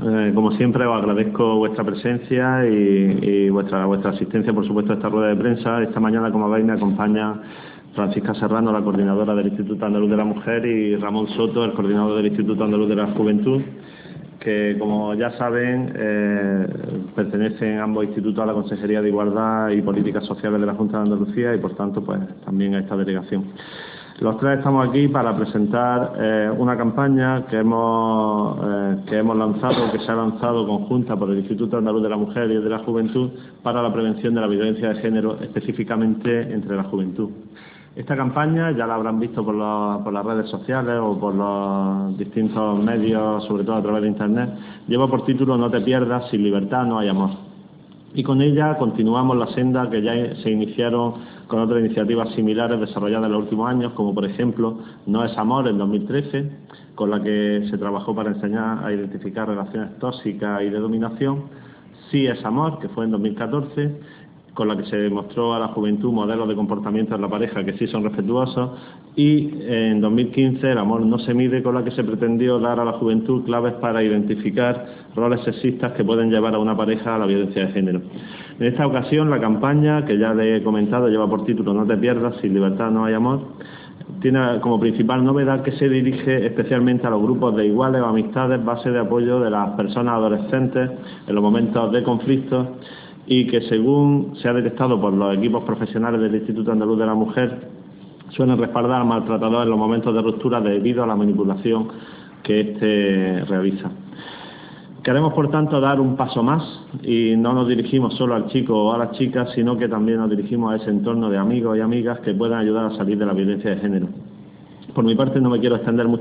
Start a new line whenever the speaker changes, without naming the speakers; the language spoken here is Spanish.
Como siempre, os agradezco vuestra presencia y vuestra asistencia, por supuesto, a esta rueda de prensa. Esta mañana, como veis, me acompaña Francisca Serrano, la coordinadora del Instituto Andaluz de la Mujer, y Ramón Soto, el coordinador del Instituto Andaluz de la Juventud, que, como ya saben, pertenecen ambos institutos a la Consejería de Igualdad y Políticas Sociales de la Junta de Andalucía y, por tanto, pues también a esta delegación. Los tres estamos aquí para presentar una campaña que hemos lanzado, que se ha lanzado conjunta por el Instituto Andaluz de la Mujer y el de la Juventud para la prevención de la violencia de género, específicamente entre la juventud. Esta campaña, ya la habrán visto por las redes sociales o por los distintos medios, sobre todo a través de Internet, lleva por título "No te pierdas, sin libertad no hay amor". Y con ella continuamos la senda que ya se iniciaron con otras iniciativas similares desarrolladas en los últimos años, como por ejemplo No es amor, en 2013, con la que se trabajó para enseñar a identificar relaciones tóxicas y de dominación. Sí es amor, que fue en 2014, con la que se demostró a la juventud modelos de comportamiento en la pareja que sí son respetuosos, y en 2015 El amor no se mide, con la que se pretendió dar a la juventud claves para identificar roles sexistas que pueden llevar a una pareja a la violencia de género. En esta ocasión, la campaña, que ya le he comentado, lleva por título "No te pierdas, sin libertad no hay amor", tiene como principal novedad que se dirige especialmente a los grupos de iguales o amistades, base de apoyo de las personas adolescentes en los momentos de conflicto, y que, según se ha detectado por los equipos profesionales del Instituto Andaluz de la Mujer, suelen respaldar al maltratador en los momentos de ruptura debido a la manipulación que éste realiza. Queremos, por tanto, dar un paso más y no nos dirigimos solo al chico o a las chicas, sino que también nos dirigimos a ese entorno de amigos y amigas que puedan ayudar a salir de la violencia de género. Por mi parte, no me quiero extender mucho